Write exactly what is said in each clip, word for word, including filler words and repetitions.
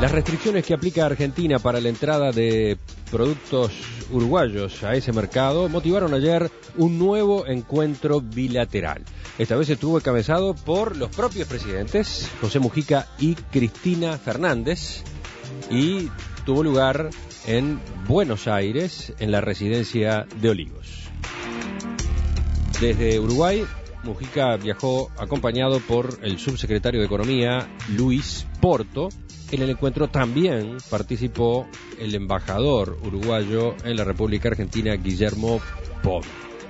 Las restricciones que aplica Argentina para la entrada de productos uruguayos a ese mercado motivaron ayer un nuevo encuentro bilateral. Esta vez estuvo encabezado por los propios presidentes, José Mujica y Cristina Fernández, y tuvo lugar en Buenos Aires, en la residencia de Olivos. Desde Uruguay, Mujica viajó acompañado por el subsecretario de Economía, Luis Porto. En el encuentro también participó el embajador uruguayo en la República Argentina, Guillermo Pom.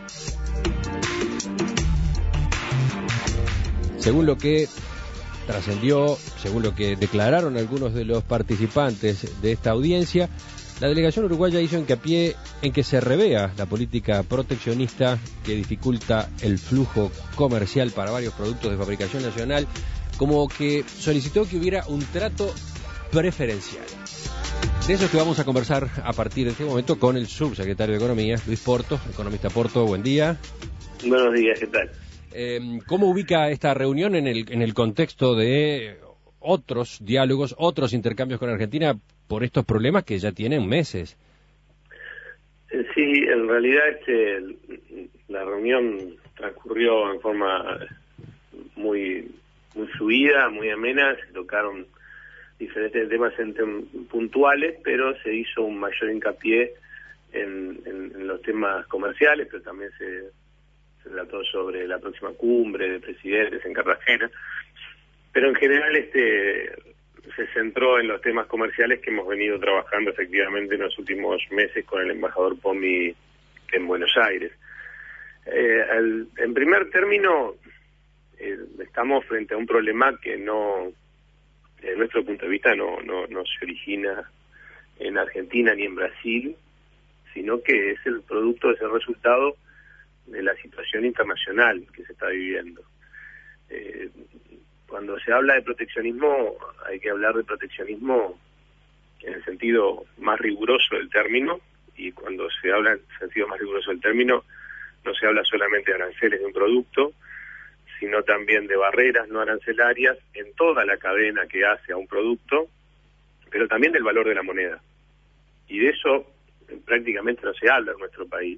Según lo que trascendió, según lo que declararon algunos de los participantes de esta audiencia, la delegación uruguaya hizo hincapié en que se revea la política proteccionista que dificulta el flujo comercial para varios productos de fabricación nacional, como que solicitó que hubiera un trato preferencial. De eso es que vamos a conversar a partir de este momento con el subsecretario de Economía, Luis Porto. Economista Porto, buen día. Buenos días, ¿qué tal? Eh, ¿Cómo ubica esta reunión en el, en el contexto de otros diálogos, otros intercambios con Argentina por estos problemas que ya tienen meses? Sí, en realidad este, la reunión transcurrió en forma muy, muy fluida, muy amena. Se tocaron diferentes temas puntuales, pero se hizo un mayor hincapié en, en, en los temas comerciales, pero también se, se trató sobre la próxima cumbre de presidentes en Cartagena. Pero en general este se centró en los temas comerciales que hemos venido trabajando efectivamente en los últimos meses con el embajador Pomi en Buenos Aires. Eh, el, en primer término, eh, estamos frente a un problema que no, desde nuestro punto de vista, no, no, no se origina en Argentina ni en Brasil, sino que es el producto, es el resultado de la situación internacional que se está viviendo. Eh, Cuando se habla de proteccionismo, hay que hablar de proteccionismo en el sentido más riguroso del término, y cuando se habla en el sentido más riguroso del término, no se habla solamente de aranceles de un producto, sino también de barreras no arancelarias en toda la cadena que hace a un producto, pero también del valor de la moneda. Y de eso prácticamente no se habla en nuestro país,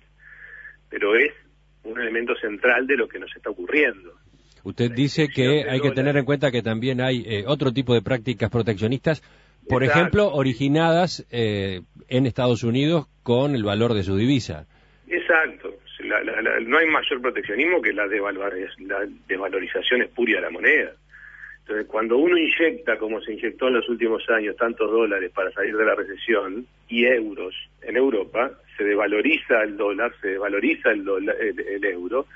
pero es un elemento central de lo que nos está ocurriendo. Usted dice que hay que tener en cuenta que también hay eh, otro tipo de prácticas proteccionistas, por Exacto. ejemplo, originadas eh, en Estados Unidos con el valor de su divisa. Exacto. La, la, la, no hay mayor proteccionismo que la, la desvalorización espuria de la moneda. Entonces, cuando uno inyecta, como se inyectó en los últimos años, tantos dólares para salir de la recesión y euros en Europa, se desvaloriza el dólar, se desvaloriza el, dólar, el, el euro,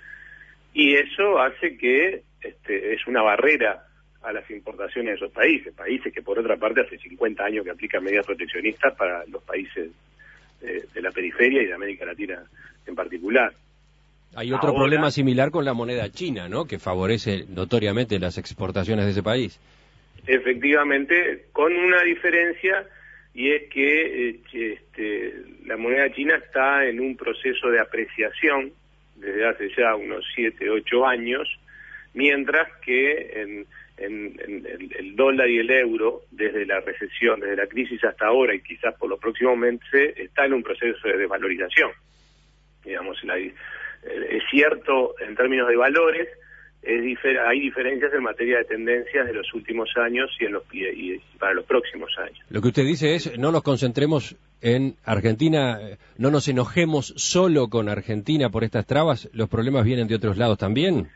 y eso hace que este, es una barrera a las importaciones de esos países, países que por otra parte hace cincuenta años que aplican medidas proteccionistas para los países eh, de la periferia y de América Latina en particular. Hay otro Ahora, problema similar con la moneda china, ¿no?, que favorece notoriamente las exportaciones de ese país. Efectivamente, con una diferencia, y es que eh, este, la moneda china está en un proceso de apreciación desde hace ya unos siete, ocho años, mientras que en, en, en el, el dólar y el euro, desde la recesión, desde la crisis hasta ahora, y quizás por los próximos meses, está en un proceso de desvalorización. Digamos, la, es cierto, en términos de valores, es difer, hay diferencias en materia de tendencias de los últimos años y, en los, y, y para los próximos años. Lo que usted dice es, no nos concentremos en Argentina, no nos enojemos solo con Argentina por estas trabas, los problemas vienen de otros lados también.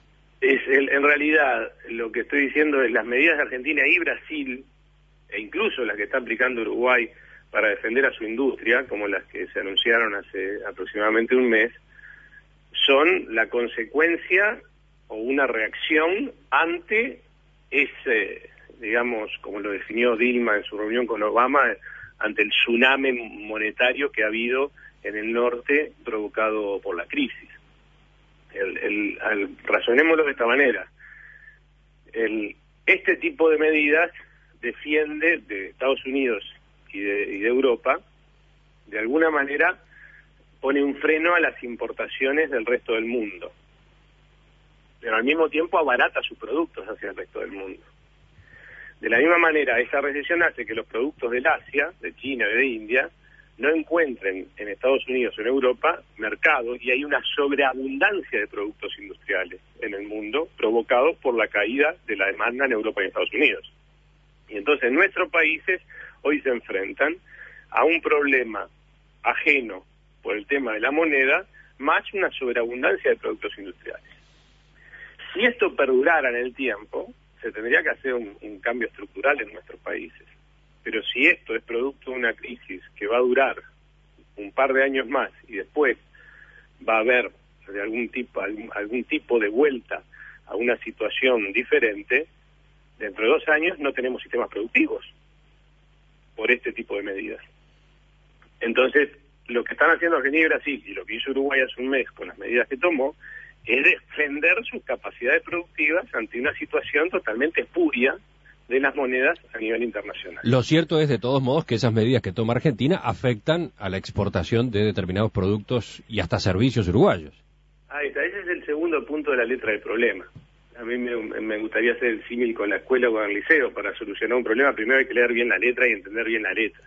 Es el, en realidad, lo que estoy diciendo es las medidas de Argentina y Brasil, e incluso las que está aplicando Uruguay para defender a su industria, como las que se anunciaron hace aproximadamente un mes, son la consecuencia o una reacción ante ese, digamos, como lo definió Dilma en su reunión con Obama, ante el tsunami monetario que ha habido en el norte provocado por la crisis. El, el, el, razonémoslo de esta manera. El, este tipo de medidas defiende de Estados Unidos y de, y de Europa, de alguna manera pone un freno a las importaciones del resto del mundo, pero al mismo tiempo abarata sus productos hacia el resto del mundo. De la misma manera, esa recesión hace que los productos del Asia, de China y de India, no encuentren en Estados Unidos o en Europa mercado, y hay una sobreabundancia de productos industriales en el mundo provocado por la caída de la demanda en Europa y en Estados Unidos. Y entonces nuestros países hoy se enfrentan a un problema ajeno por el tema de la moneda, más una sobreabundancia de productos industriales. Si esto perdurara en el tiempo, se tendría que hacer un, un cambio estructural en nuestros países. Pero si esto es producto de una crisis que va a durar un par de años más y después va a haber de algún tipo, algún, algún tipo de vuelta a una situación diferente, dentro de dos años no tenemos sistemas productivos por este tipo de medidas. Entonces, lo que están haciendo Argentina y Brasil, y lo que hizo Uruguay hace un mes con las medidas que tomó, es defender sus capacidades productivas ante una situación totalmente espuria de las monedas a nivel internacional. Lo cierto es, de todos modos, que esas medidas que toma Argentina afectan a la exportación de determinados productos y hasta servicios uruguayos. Ahí está, ese es el segundo punto de la letra del problema. A mí me, me gustaría hacer el símil con la escuela o con el liceo. Para solucionar un problema, primero hay que leer bien la letra y entender bien la letra.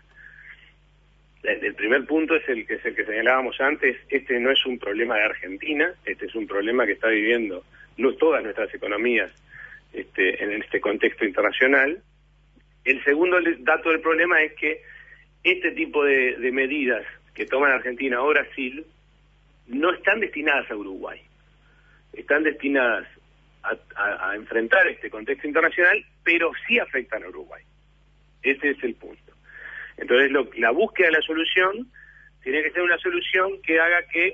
El primer punto es el que es el que señalábamos antes. Este no es un problema de Argentina, este es un problema que está viviendo no todas nuestras economías este, en este contexto internacional. El segundo dato del problema es que este tipo de, de medidas que toman Argentina o Brasil no están destinadas a Uruguay, están destinadas a, a, a enfrentar este contexto internacional, pero sí afectan a Uruguay. Ese es el punto. Entonces, lo, la búsqueda de la solución tiene que ser una solución que haga que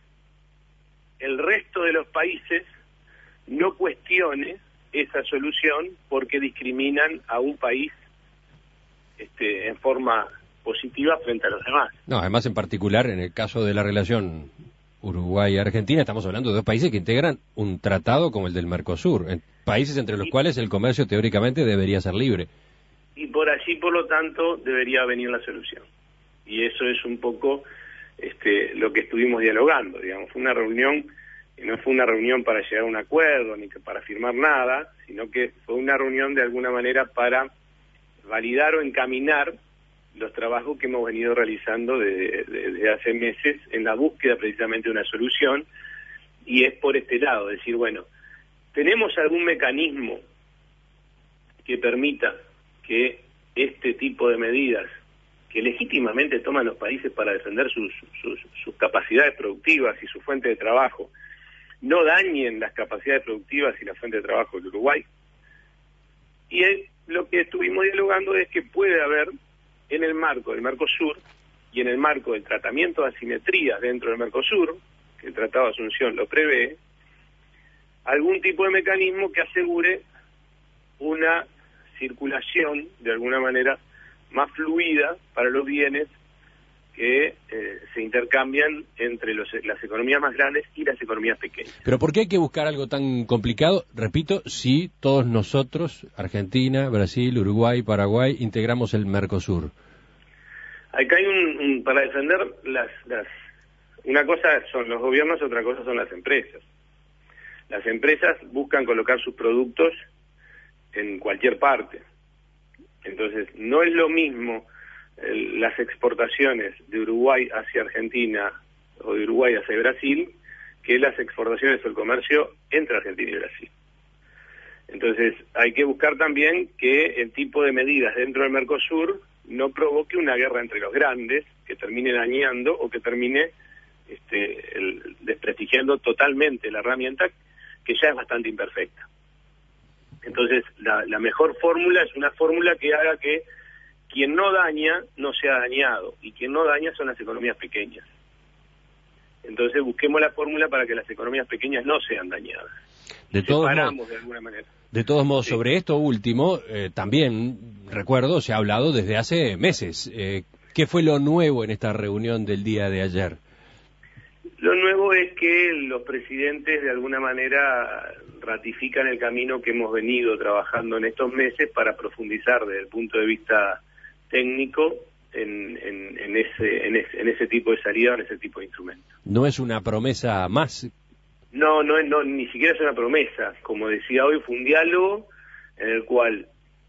el resto de los países no cuestione esa solución porque discriminan a un país este, en forma positiva frente a los demás. No, además, en particular, en el caso de la relación Uruguay-Argentina, estamos hablando de dos países que integran un tratado como el del Mercosur, en países entre los y, cuales el comercio teóricamente debería ser libre. Y por allí, por lo tanto, debería venir la solución. Y eso es un poco este, lo que estuvimos dialogando, digamos. Fue una reunión, y no fue una reunión para llegar a un acuerdo, ni que para firmar nada, sino que fue una reunión de alguna manera para validar o encaminar los trabajos que hemos venido realizando desde, desde hace meses en la búsqueda precisamente de una solución, y es por este lado, decir, bueno, ¿tenemos algún mecanismo que permita que este tipo de medidas que legítimamente toman los países para defender sus, sus, sus capacidades productivas y su fuente de trabajo no dañen las capacidades productivas y la fuente de trabajo del Uruguay? Y es, lo que estuvimos dialogando es que puede haber, en el marco del Mercosur y en el marco del tratamiento de asimetrías dentro del Mercosur, que el Tratado de Asunción lo prevé, algún tipo de mecanismo que asegure una circulación, de alguna manera, más fluida para los bienes que eh, se intercambian entre los, las economías más grandes y las economías pequeñas. Pero ¿por qué hay que buscar algo tan complicado? Repito, si todos nosotros, Argentina, Brasil, Uruguay, Paraguay, integramos el Mercosur. Acá hay un, un para defender las, las... Una cosa son los gobiernos, otra cosa son las empresas. Las empresas buscan colocar sus productos en cualquier parte. Entonces, no es lo mismo eh, las exportaciones de Uruguay hacia Argentina o de Uruguay hacia Brasil que las exportaciones o el comercio entre Argentina y Brasil. Entonces, hay que buscar también que el tipo de medidas dentro del Mercosur no provoque una guerra entre los grandes que termine dañando o que termine este, el, desprestigiando totalmente la herramienta que ya es bastante imperfecta. Entonces, la, la mejor fórmula es una fórmula que haga que quien no daña no sea dañado, y quien no daña son las economías pequeñas. Entonces, busquemos la fórmula para que las economías pequeñas no sean dañadas. De todos Separamos modos, de alguna manera. De todos modos, sí. Sobre esto último, eh, también, recuerdo, se ha hablado desde hace meses. Eh, ¿Qué fue lo nuevo en esta reunión del día de ayer? Lo nuevo es que los presidentes de alguna manera ratifican el camino que hemos venido trabajando en estos meses para profundizar desde el punto de vista técnico en, en, en, ese, en, ese, en ese tipo de salida, en ese tipo de instrumento. ¿No es una promesa más? No, no, no, ni siquiera es una promesa. Como decía hoy, fue un diálogo en el cual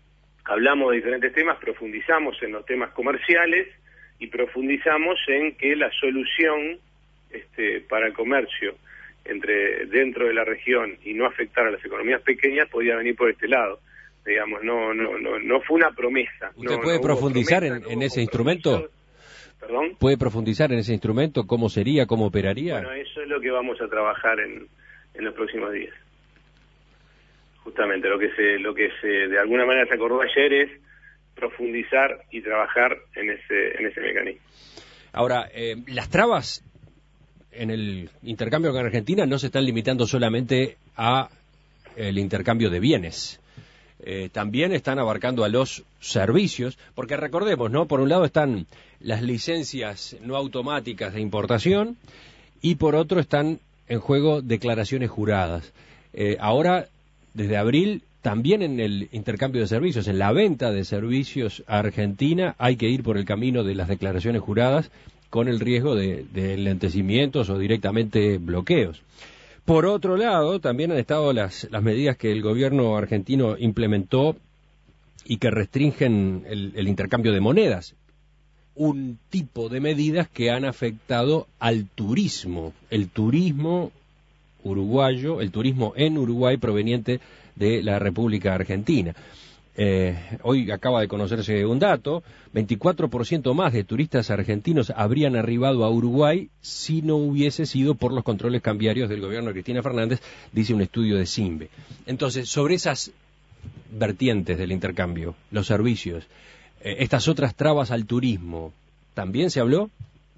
hablamos de diferentes temas, profundizamos en los temas comerciales y profundizamos en que la solución este, para el comercio entre dentro de la región y no afectar a las economías pequeñas podía venir por este lado. Digamos, no no no no fue una promesa. ¿Usted no, puede no profundizar promesa, en, no en hubo ese instrumento? ¿Perdón? ¿Puede profundizar en ese instrumento? ¿Cómo sería? ¿Cómo operaría? Bueno, eso es lo que vamos a trabajar en, en los próximos días. Justamente lo que se lo que se de alguna manera se acordó ayer es profundizar y trabajar en ese en ese mecanismo. Ahora, eh, las trabas en el intercambio con Argentina no se están limitando solamente a el intercambio de bienes. Eh, también están abarcando a los servicios, porque recordemos, ¿no? Por un lado están las licencias no automáticas de importación y por otro están en juego declaraciones juradas. Eh, ahora, desde abril, también en el intercambio de servicios, en la venta de servicios a Argentina, hay que ir por el camino de las declaraciones juradas con el riesgo de, de lentecimientos o directamente bloqueos. Por otro lado, también han estado las, las medidas que el gobierno argentino implementó y que restringen el, el intercambio de monedas. Un tipo de medidas que han afectado al turismo, el turismo uruguayo, el turismo en Uruguay proveniente de la República Argentina. Eh, hoy acaba de conocerse un dato, veinticuatro por ciento más de turistas argentinos habrían arribado a Uruguay si no hubiese sido por los controles cambiarios del gobierno de Cristina Fernández, dice un estudio de CIMBE. Entonces, sobre esas vertientes del intercambio, los servicios, eh, estas otras trabas al turismo, ¿también se habló?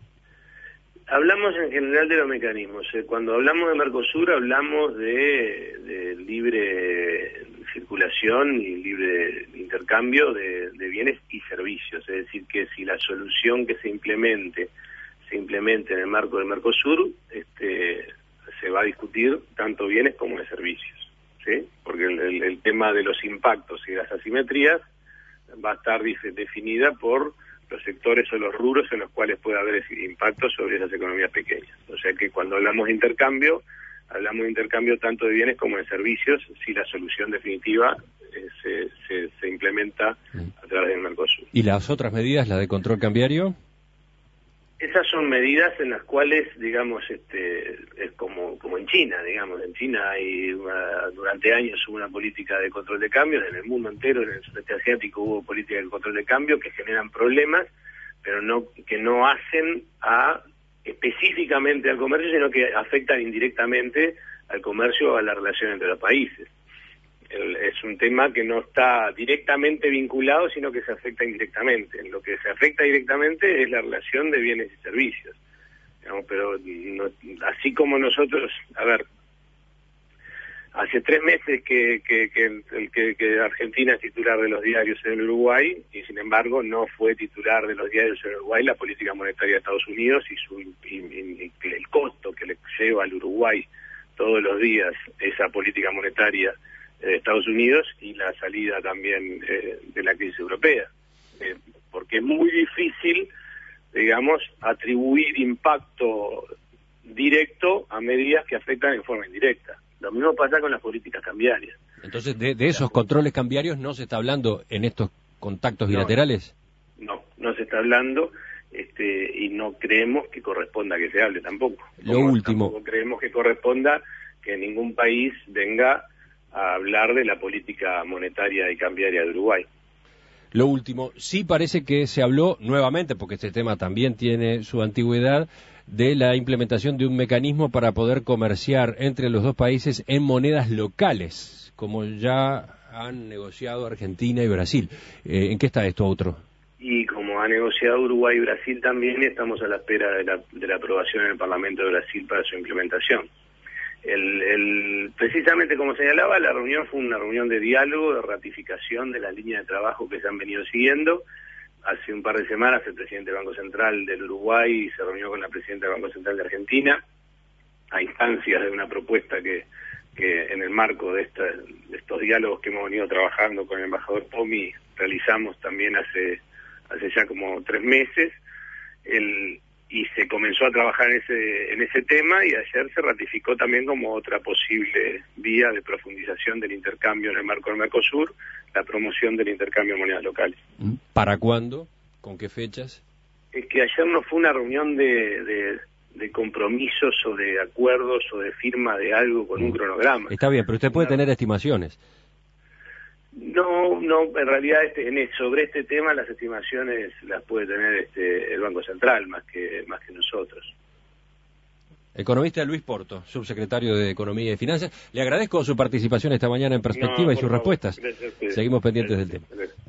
Hablamos en general de los mecanismos. Cuando hablamos de Mercosur hablamos de, de libre circulación y libre intercambio de, de bienes y servicios. Es decir, que si la solución que se implemente se implemente en el marco del Mercosur, este, se va a discutir tanto bienes como de servicios, ¿sí? Porque el, el, el tema de los impactos y las asimetrías va a estar definida por los sectores o los rubros en los cuales puede haber impacto sobre esas economías pequeñas. O sea que cuando hablamos de intercambio, hablamos de intercambio tanto de bienes como de servicios, si la solución definitiva eh, se, se, se implementa a través del Mercosur. ¿Y las otras medidas, la de control cambiario? Esas son medidas en las cuales, digamos, este, es como como en China, digamos, en China hay una, durante años hubo una política de control de cambios, en el mundo entero, en el sudeste asiático hubo políticas de control de cambio que generan problemas, pero no que no hacen a específicamente al comercio, sino que afectan indirectamente al comercio o a la relación entre los países. El, es un tema que no está directamente vinculado, sino que se afecta indirectamente. Lo que se afecta directamente es la relación de bienes y servicios. Digamos, pero no, así como nosotros, a ver, hace tres meses que, que, que, que, que Argentina es titular de los diarios en Uruguay, y sin embargo no fue titular de los diarios en Uruguay la política monetaria de Estados Unidos y, su, y, y, y el costo que le lleva al Uruguay todos los días esa política monetaria de Estados Unidos y la salida también eh, de la crisis europea, eh, porque es muy difícil, digamos, atribuir impacto directo a medidas que afectan en forma indirecta. Lo mismo pasa con las políticas cambiarias. Entonces, de, de esos controles cambiarios no se está hablando en estos contactos bilaterales. No, no, no se está hablando, este, y no creemos que corresponda que se hable tampoco. Lo Como último. Tampoco creemos que corresponda que ningún país venga a hablar de la política monetaria y cambiaria de Uruguay. Lo último, sí parece que se habló nuevamente, porque este tema también tiene su antigüedad, de la implementación de un mecanismo para poder comerciar entre los dos países en monedas locales, como ya han negociado Argentina y Brasil. Eh, ¿En qué está esto otro? Y como ha negociado Uruguay y Brasil también, estamos a la espera de la, de la aprobación en el Parlamento de Brasil para su implementación. El, el, precisamente como señalaba, la reunión fue una reunión de diálogo, de ratificación de la línea de trabajo que se han venido siguiendo. Hace un par de semanas el presidente del Banco Central del Uruguay se reunió con la presidenta del Banco Central de Argentina a instancias de una propuesta que, que en el marco de, esta, de estos diálogos que hemos venido trabajando con el embajador Pomi realizamos también hace, hace ya como tres meses. El, y se comenzó a trabajar en ese, en ese tema, y ayer se ratificó también como otra posible vía de profundización del intercambio en el marco del Mercosur, la promoción del intercambio de monedas locales. ¿Para cuándo? ¿Con qué fechas? Es que ayer no fue una reunión de, de, de compromisos o de acuerdos o de firma de algo con un cronograma. Está bien, pero usted puede tener estimaciones. No, no, en realidad este, en, sobre este tema las estimaciones las puede tener este, el Banco Central más que más que nosotros. Economista Luis Porto, subsecretario de Economía y Finanzas, le agradezco su participación esta mañana en Perspectiva No, y sus favor. respuestas. Seguimos pendientes Gracias. del tema. Gracias.